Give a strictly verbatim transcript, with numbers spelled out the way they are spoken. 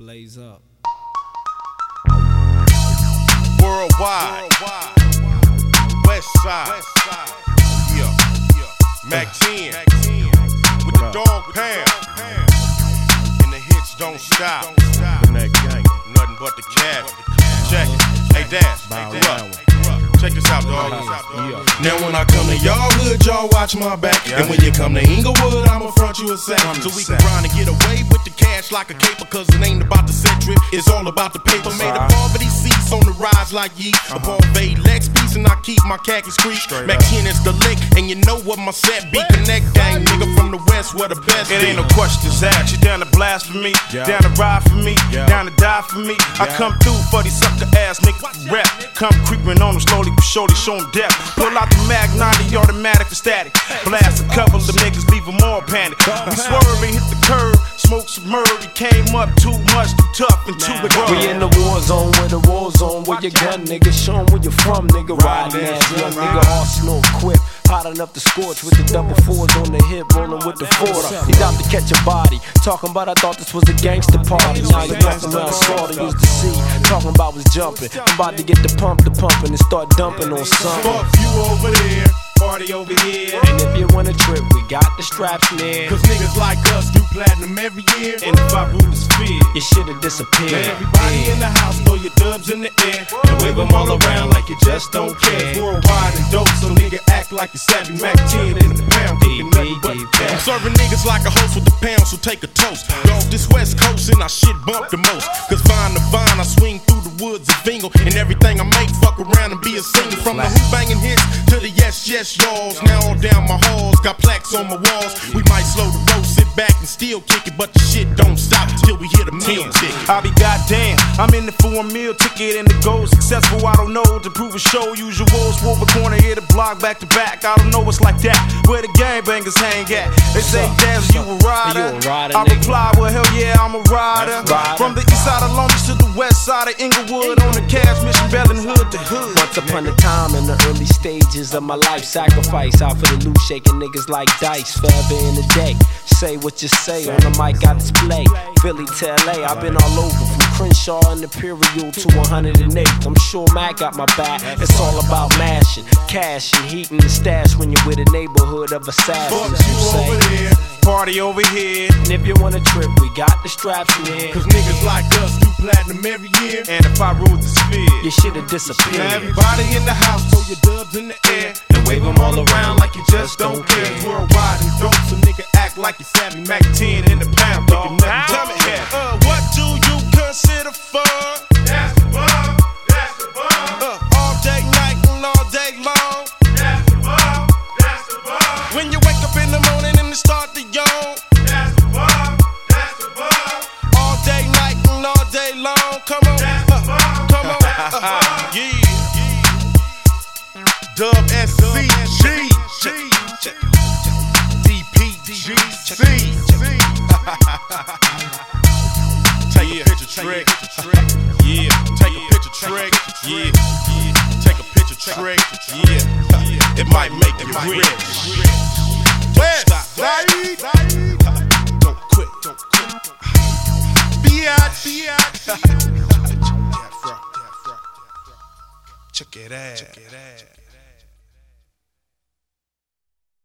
Blaze up. Worldwide, West Side, yeah, Mac ten, with the dog pound, and the hits don't stop. Nothing but the cab. Check it. Hey, Dash, hey, up. Check this out, dog. Now when I come to y'all hood, y'all watch my back. And when you come to Inglewood, I'ma front you a sack. So we can grind and get away with the cash like a caper. Cause it ain't about the set trip, it's all about the paper. Made of poverty seats on the rise like yeet. A Bombay Lex piece and I keep my khakis creep. Mac ten is the lick, and you know what my set be. Connect gang, nigga from the west, where the best It ain't no questions asked. You down to blast for me, down to ride for me, down to die for me. I come through for these sucker ass niggas rap. Come creeping on them slowly but surely, showing depth. Pull out the Mag ninety automatic for static. Blast a couple of niggas, leave them all panic. We swerving, hit the curb, smoke some murder. Came up too much, too tough, and too big. We in the war zone, where the war zone, where your gun, nigga. Show 'em where you from, nigga. Riding ass young nigga, arsenal equipped. Hot enough to scorch with the double fours on the hip, rolling with the Ford. He's out to catch a body. Talking about I thought this was a gangster party. Now you walking around slaughter, used to see. Talking about was jumping. I'm about to get the pump, the pumping, and start dumping on something. Fuck you over there, party over here. And if you want a trip, we got the straps near. Cause niggas like us do platinum every year. And if I rule is fear, You should've disappeared. Now everybody in the house, throw your dubs in the air and wave them all around like you just don't care. Worldwide and dope, so nigga act like you savvy. Mac ten in the pound, kicking nothing but that. I'm serving niggas like a host with the pound, so take a toast. Dog, this West Coast and I shit bump the most. Cause vine to vine, I swing through the woods of Vingle. And everything I make, fuck around and be a singer. From the hoop banging hits to the yes, yes, y'alls. Now all down my halls, got plaques on my walls. We might slow the road, sit back and still kick it, but the shit don't stop till we hit a meal ticket. I'll be goddamn, I'm in it for a meal ticket and the goal successful. I don't know to prove a show. Usuals, Wolver corner, hit a block back to back. I don't know what's like that. Where the gangbangers hang at. They say, damn, you a rider. You a rider, I reply, well, hell yeah, I'm a rider. rider. From the east side of Long Beach to the west side of Inglewood, on the cash mission, Bellin hood to hood. Once upon a time in the early stages of my life, sacrifice out for the loot, shaking niggas like dice. Forever in the day, say what you say on the mic I display. Philly to L A, I've been all over from Crenshaw and Imperial to one hundred eight. I'm sure Mac got my back. It's all about mashing, cash and heating the stash when you're with a neighborhood of assassins. Fuck You you say, over there, Party over here. and if you want a trip, we got the straps near. cause niggas like us do platinum every year. And if I rule the sphere, You should've Now disappeared. everybody in the house, throw your dubs in the air and wave them all around like you just don't care. Worldwide and dope, so nigga act like you savvy. Mac ten in the pound, dog. Tell me, uh, what do you consider fun? That's the bomb, that's the bomb. Uh, all day, night, and all day long. That's the bomb, that's the bomb. When you wake up in the morning and it start to yawn. That's the bomb, that's the bomb. All day, night, and all day long. Come on, uh, come on, uh, yeah. Dub S C G D P G C. Take a picture trick. Yeah, take a picture trick. Yeah, take a picture trick. Yeah, it might make you rich. Don't stop. Don't quit. Don't quit. Biatch. Check it out. Check it out.